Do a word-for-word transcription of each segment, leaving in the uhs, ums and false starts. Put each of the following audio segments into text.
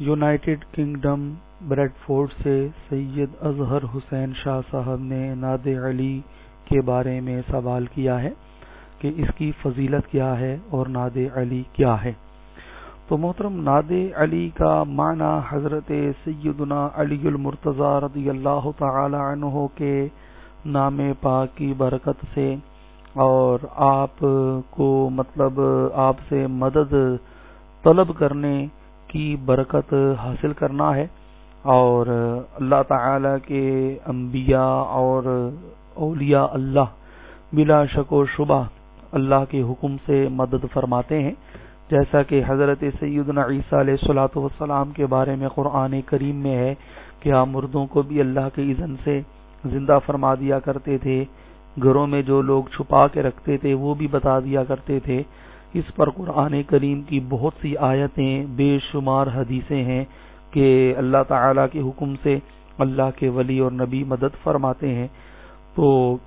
United kingdom Bradford سے سید اظہر حسین شاہ صاحب نے نعت علی کے بارے میں سوال کیا ہے کہ اس کی فضیلت کیا ہے اور نعت علی کیا ہے۔ تو محترم، نعت علی کا معنی حضرت سیدنا علی المرتضی رضی اللہ تعالی عنہ کے نام پاک کی برکت سے اور آپ کو مطلب آپ سے مدد طلب کرنے کی برکت حاصل کرنا ہے، اور اللہ تعالی کے انبیاء اور اولیاء اللہ بلا شک و شبہ اللہ کے حکم سے مدد فرماتے ہیں، جیسا کہ حضرت سیدنا عیسیٰ علیہ الصلوۃ والسلام کے بارے میں قرآن کریم میں ہے کہ آپ مردوں کو بھی اللہ کے اذن سے زندہ فرما دیا کرتے تھے، گھروں میں جو لوگ چھپا کے رکھتے تھے وہ بھی بتا دیا کرتے تھے۔ اس پر قرآن کریم کی بہت سی آیتیں، بے شمار حدیثیں ہیں کہ اللہ تعالیٰ کے حکم سے اللہ کے ولی اور نبی مدد فرماتے ہیں۔ تو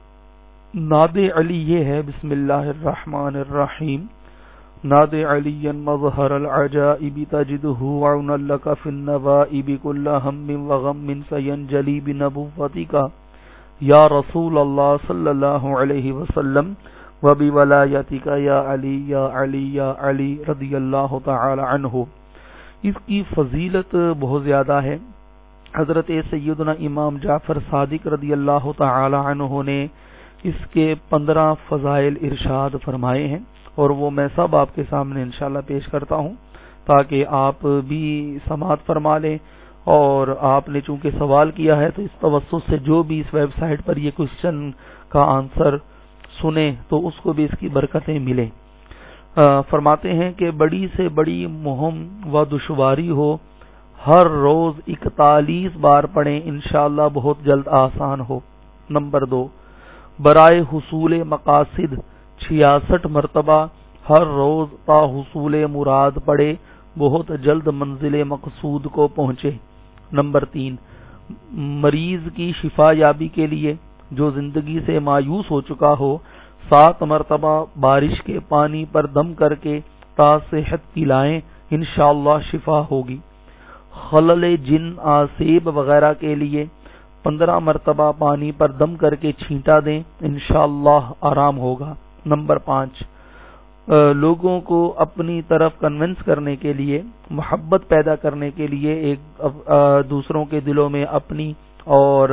نعت علی یہ ہے، بسم اللہ الرحمن الرحیم، نعت علی مظہر العجائب تجدہ عونا لک فی النوائب کل ہم وغم سینجلی بنبوتک یا رسول اللہ صلی اللہ علیہ وسلم وبولایتک یا علی یا علی یا علی رضی اللہ تعالی عنہ۔ اس کی فضیلت بہت زیادہ ہے۔ حضرت سیدنا امام جعفر صادق رضی اللہ تعالی عنہ نے اس کے پندرہ فضائل ارشاد فرمائے ہیں، اور وہ میں سب آپ کے سامنے انشاءاللہ پیش کرتا ہوں تاکہ آپ بھی سماعت فرما لیں، اور آپ نے چونکہ سوال کیا ہے تو اس توسط سے جو بھی اس ویب سائٹ پر یہ کوشچن کا آنسر سنیں تو اس کو بھی اس کی برکتیں ملیں۔ فرماتے ہیں کہ بڑی سے بڑی مہم و دشواری ہو، ہر روز اکتالیس بار پڑھیں، انشاءاللہ بہت جلد آسان ہو۔ نمبر دو، برائے حصول مقاصد چھیاسٹھ مرتبہ ہر روز تا حصول مراد پڑھے، بہت جلد منزل مقصود کو پہنچے۔ نمبر تین، مریض کی شفا یابی کے لیے جو زندگی سے مایوس ہو چکا ہو، سات مرتبہ بارش کے پانی پر دم کر کے تا صحت پلائیں، انشاءاللہ شفا ہوگی۔ خلل جن آسیب وغیرہ کے لیے پندرہ مرتبہ پانی پر دم کر کے چھینٹا دیں، انشاءاللہ آرام ہوگا۔ نمبر پانچ، لوگوں کو اپنی طرف کنونس کرنے کے لیے، محبت پیدا کرنے کے لیے، ایک دوسروں کے دلوں میں اپنی اور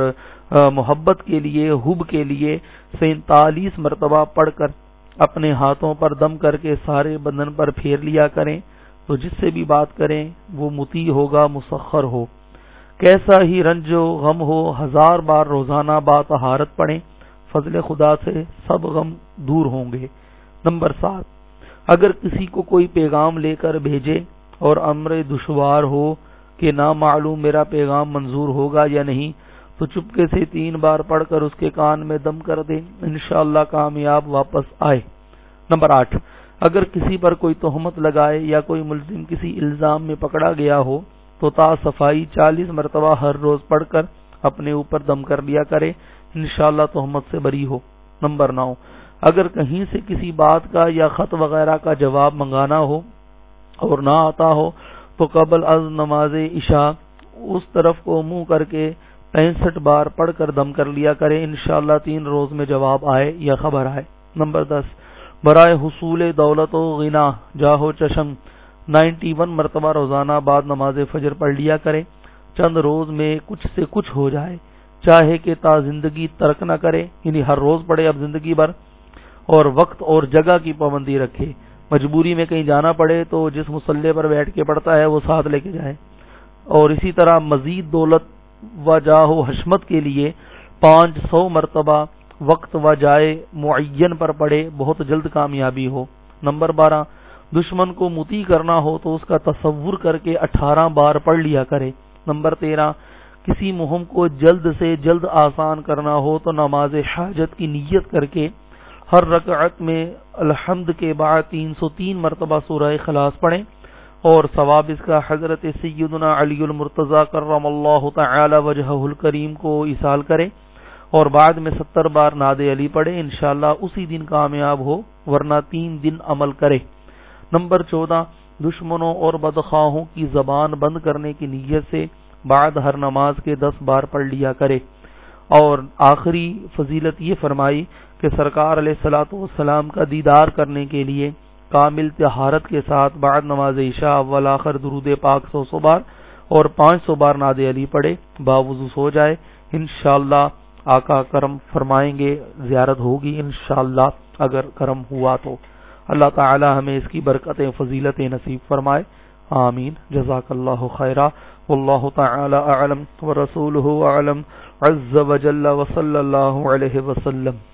محبت کے لیے، حب کے لیے سینتالیس مرتبہ پڑھ کر اپنے ہاتھوں پر دم کر کے سارے بدن پر پھیر لیا کریں، تو جس سے بھی بات کریں وہ مطیع ہوگا، مسخر ہو۔ کیسا ہی رنج و غم ہو، ہزار بار روزانہ با طہارت پڑھیں، فضل خدا سے سب غم دور ہوں گے۔ نمبر سات، اگر کسی کو کوئی پیغام لے کر بھیجے اور امر دشوار ہو کہ نہ معلوم میرا پیغام منظور ہوگا یا نہیں، تو چپکے سے تین بار پڑھ کر اس کے کان میں دم کر دیں، انشاءاللہ کامیاب واپس آئے۔ نمبر آٹھ، اگر کسی پر کوئی تہمت لگائے یا کوئی ملزم کسی الزام میں پکڑا گیا ہو تو تا صفائی چالیس مرتبہ ہر روز پڑھ کر اپنے اوپر دم کر لیا کرے، انشاءاللہ تہمت سے بری ہو۔ نمبر نو، اگر کہیں سے کسی بات کا یا خط وغیرہ کا جواب منگانا ہو اور نہ آتا ہو تو قبل از نماز عشاء اس طرف کو منہ کر کے پینسٹھ بار پڑھ کر دم کر لیا کرے، انشاءاللہ تین روز میں جواب آئے یا خبر آئے۔ نمبر دس، برائے حصول دولت و غنا جاہ و چشم نائنٹی ون مرتبہ روزانہ بعد نماز فجر پڑھ لیا کرے، چند روز میں کچھ سے کچھ ہو جائے، چاہے کہ تا زندگی ترک نہ کرے، یعنی ہر روز پڑھے اب زندگی بھر، اور وقت اور جگہ کی پابندی رکھے، مجبوری میں کہیں جانا پڑے تو جس مصلے پر بیٹھ کے پڑھتا ہے وہ ساتھ لے کے جائے، اور اسی طرح مزید دولت و جاہ و حشمت کے لیے پانچ سو مرتبہ وقت و جائے معین پر پڑھے، بہت جلد کامیابی ہو۔ نمبر بارہ، دشمن کو مطیع کرنا ہو تو اس کا تصور کر کے اٹھارہ بار پڑھ لیا کرے۔ نمبر تیرہ، کسی مہم کو جلد سے جلد آسان کرنا ہو تو نماز حاجت کی نیت کر کے ہر رکعت میں الحمد کے بعد تین سو تین مرتبہ سورہ اخلاص پڑھیں، اور ثواب اس کا حضرت سیدنا علی المرتضی کرم اللہ تعالی وجہہ الکریم کو ایصال کریں، اور بعد میں ستر بار نعت علی پڑھیں، انشاءاللہ اسی دن کامیاب ہو، ورنہ تین دن عمل کرے۔ نمبر چودہ، دشمنوں اور بدخواہوں کی زبان بند کرنے کی نیت سے بعد ہر نماز کے دس بار پڑھ لیا کرے۔ اور آخری فضیلت یہ فرمائی کہ سرکار علیہ الصلوۃ والسلام کا دیدار کرنے کے لیے کامل طہارت کے ساتھ بعد نماز عشاء اول آخر درود پاک سو سو بار اور پانچ سو بار نعت علی پڑھے، باوضو سو جائے۔ انشاءاللہ آقا کرم فرمائیں گے، زیارت ہوگی انشاءاللہ اگر کرم ہوا تو۔ اللہ تعالی ہمیں اس کی برکتیں فضیلتیں نصیب فرمائے، آمین۔ جزاک اللہ خیرا، واللہ تعالی اعلم ورسولہ اعلم، عز وجل وصلی اللہ علیہ وسلم۔